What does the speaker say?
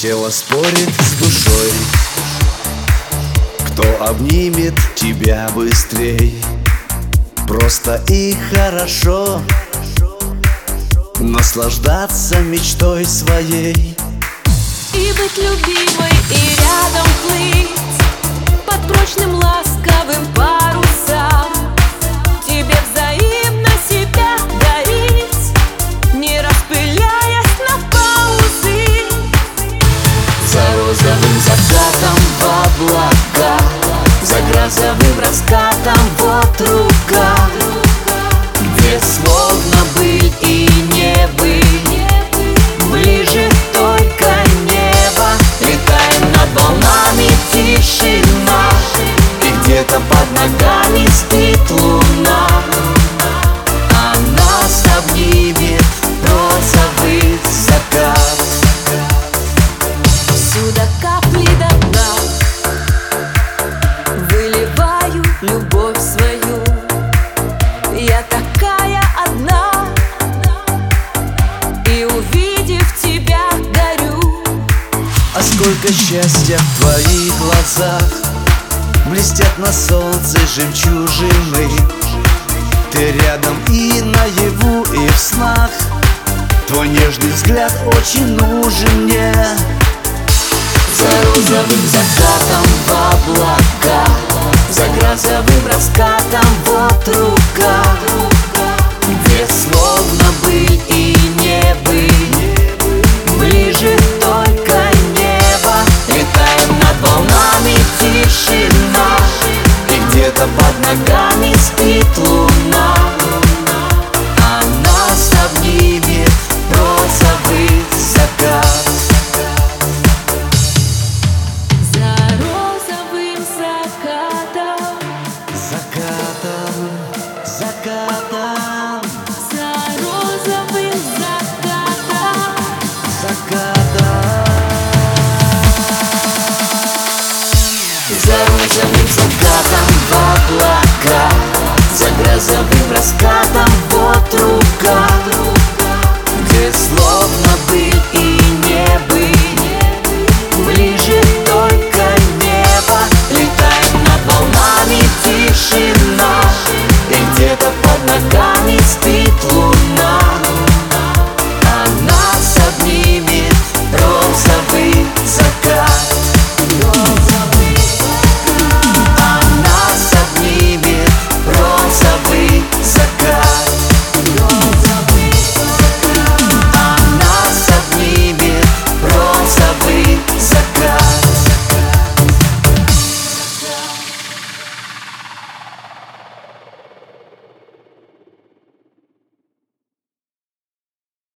Тело спорит с душой, кто обнимет тебя быстрей. Просто и хорошо наслаждаться мечтой своей. И быть любимой, и рядом плыть под прочным ласковым парусам. Тебе взаимно себя дарить, не распыляясь на паузы. За розовым закатом в облака, за грозовым раскатом вот рука, где словно быть и не быть, ближе только небо. Летаем над волнами, тишина, и где-то под ногами спит луна. А нас обнимет розовый закат. Всюду капли до дна, выливаю любовь свою. Я такая одна, и увидев тебя горю. А сколько счастья в твоих глазах, блестят на солнце жемчужины. Ты рядом и наяву, и в снах, твой нежный взгляд очень нужен мне. За розовым закатом в облака, за грозовым раскатом вот рука, где словно быть и не быть, ближе только небо. Летаем над волнами, тишина, и где-то под ногами спит луна. А нас обнимет розовый закат. Закатом, закатом, За розовым закатом, закатом. за розовым закатом в облака, за грозовым раскатом вот рука, где словно